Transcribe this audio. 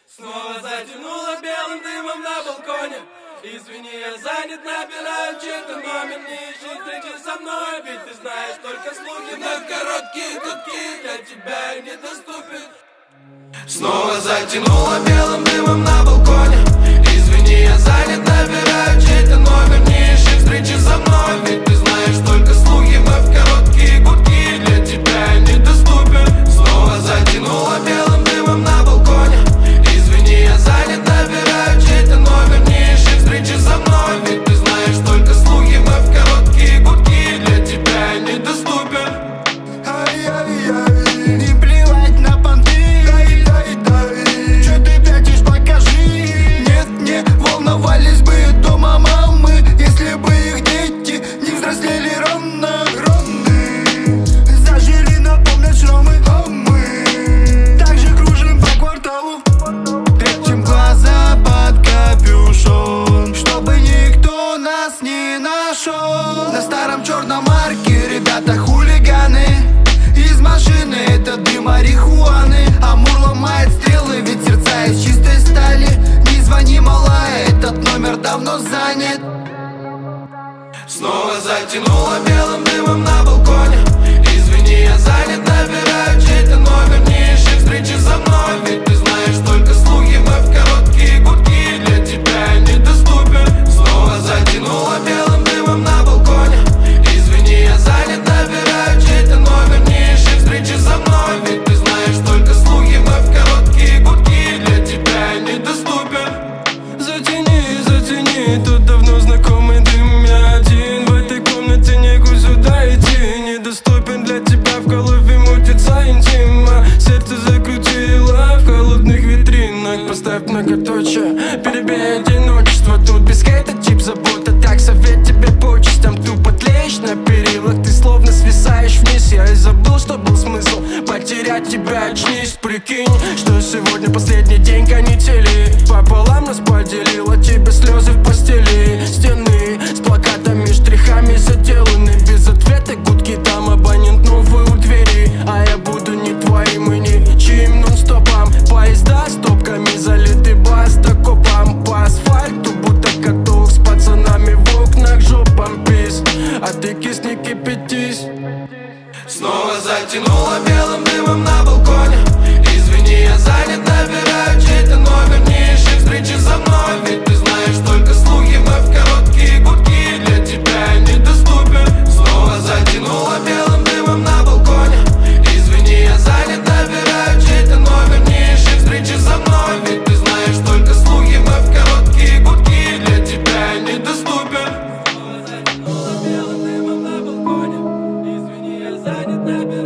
Снова затянуло белым дымом на балконе. Извини, я занят, набираю чей-то номер. Не ищи встречи со мной, ведь ты знаешь только слухи. Вновь короткие гудки, для тебя я недоступен. Снова затянуло белым дымом на балконе. Извини, я занят, набираю чей-то номер. Не ищи встречи со мной, ведь ты знаешь только слухи. Вновь короткие гудки, для тебя я недоступен. Снова затянуло белым дымом на балконе. Извини, я занят, набираю чей-то номер. Не ищи встречи со мной, ведь ты знаешь только слухи. Вновь короткие гудки, для тебя я недоступен. Не плевать на понты, чё ты пятишь, покажи. Нет, не волновались бы дома мамы, если бы их дети не взрослели рано. Зажили, напомнят шрамы, а мы также кружим по кварталу. Прячем глаза под капюшон, чтобы никто нас не нашел. На старом черном марке ребята хулиганы. Из машины это дым марихуаны. Амур ломает стрелы, ведь сердца из чистой стали. Не звони, малая, этот номер давно занят. Снова затянуло белым дымом на балконе. Извини, я занят, набираю чей-то номер. Не ищи встречи со мной, ведь ты знаешь только слухи. Вновь короткие гудки, для тебя я недоступен. Снова затянуло белым дымом на балконе. Извини, я занят, набираю чей-то номер. Не ищи встречи со мной, ведь ты знаешь только слухи. Вновь короткие гудки, для тебя я недоступен. Затяни, тут давно знакомый дым. Я один в этой комнате, некуда идти. Недоступен для тебя, в голове мутится интима. Сердце закрутило в холодных витринах. Поставь многоточие, перебей одиночество. Тут без хейта, чип, забота. Так совет тебе по частям. Тупо тлеешь на перилах, ты словно свисаешь вниз. Я и забыл, что был смысл потерять тебя, очнись. Прикинь, что сегодня последний день канители. Пополам нас поделила, тебе слезы в постели. Стены с плакатами, штрихами заделаны. Без ответа гудки, там абонент новый у двери. А я буду не твоим и ничьим нон-стопом. Поезда с топками залиты бастокопом. По асфальту будто каток с пацанами в окнах жопом пис. А ты кисни, кипятись. Снова затянуло белым дымом на балконе. Извини, я занят, набираю чей-то номер. Не ищи встречи со мной, ведь ты знаешь только слухи. Вновь короткие гудки, для тебя я недоступен. Снова затянуло белым дымом на балконе. Извини, я занят, набираю чей-то номер. Не ищи встречи со мной, ведь ты знаешь только слухи. Вновь короткие гудки, для тебя я недоступен. Снова затянуло белым дымом на балконе. Извини, я занят, набираю